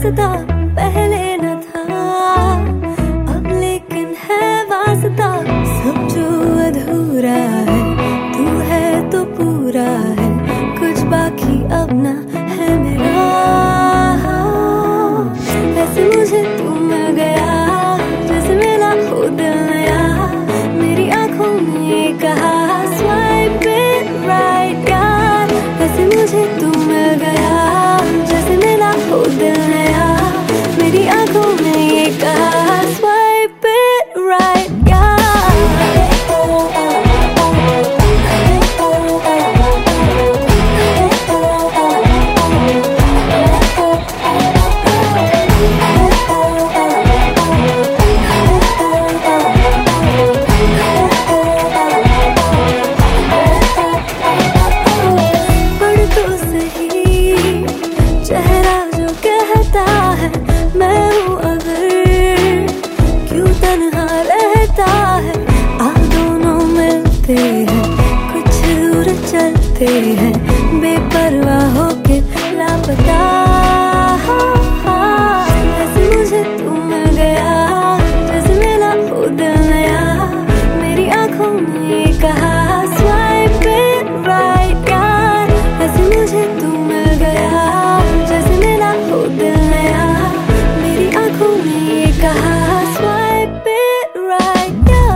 वास्ता पहले न था, अब लेकिन है वास्ता। सब जो अधूरा है तू है तो पूरा है, कुछ बाकी अब ना है मेरा। ऐसे मुझे तू मिल गया जैसे मिला खुद नया, मेरी आंखों ने कहा स्वाइप इट राइट यार। ऐसे मुझे तू मिल गया जैसे मिला खुद नया, मेरी आंखों ने ये कहा स्वाइप इट राइट यार। चेहरा जो कहता है मैं हूँ अगर, क्यों तन्हा रहता है। आ दोनों मिलते हैं कुछ दूर चलते हैं, बेपरवाह होके लापता। ऐसे मुझे तू मिल गया जैसे मिला खुद नया, मेरी आंखों ने कहा स्वाइप इट राइट यार। ऐसे मुझे तू मिल गया जैसे मिला खुद नया, मेरी आंखों ने कहा स्वाइप इट राइट यार।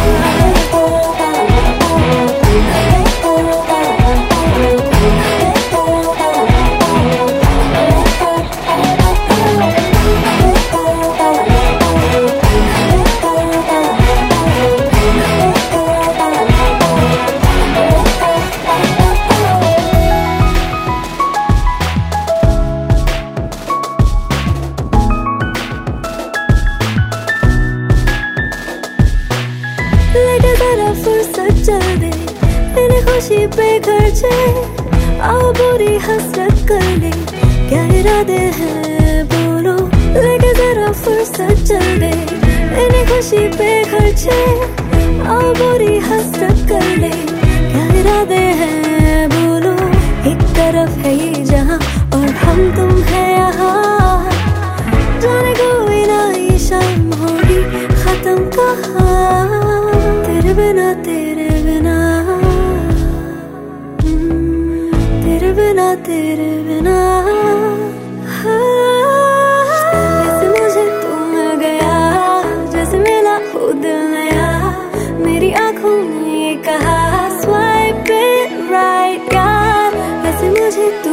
लेके जरा फुर्सत चल दे इन्हें खुशी पे खर्चे, आओ बुरी हसरत कर ले क्या इरादे हैं बोलो। लेके जरा फुर्सत चल दे इन्हें खुशी पे खर्चे, आओ बुरी हसरत कर ले क्या इरादे हैं बोलो। एक तरफ है ये जहां और हम तुम है यहाँ, जाने कोई ना ये शाम होगी खत्म कहाँ। तेरे बिना तेरे बिना तेरे बिना तेरे बिना। ऐसे मुझे तू मिल गया जैसे मिला खुद नया, मेरी आंखों ने कहा स्वाइप इट राइट यार। ऐसे मुझे तू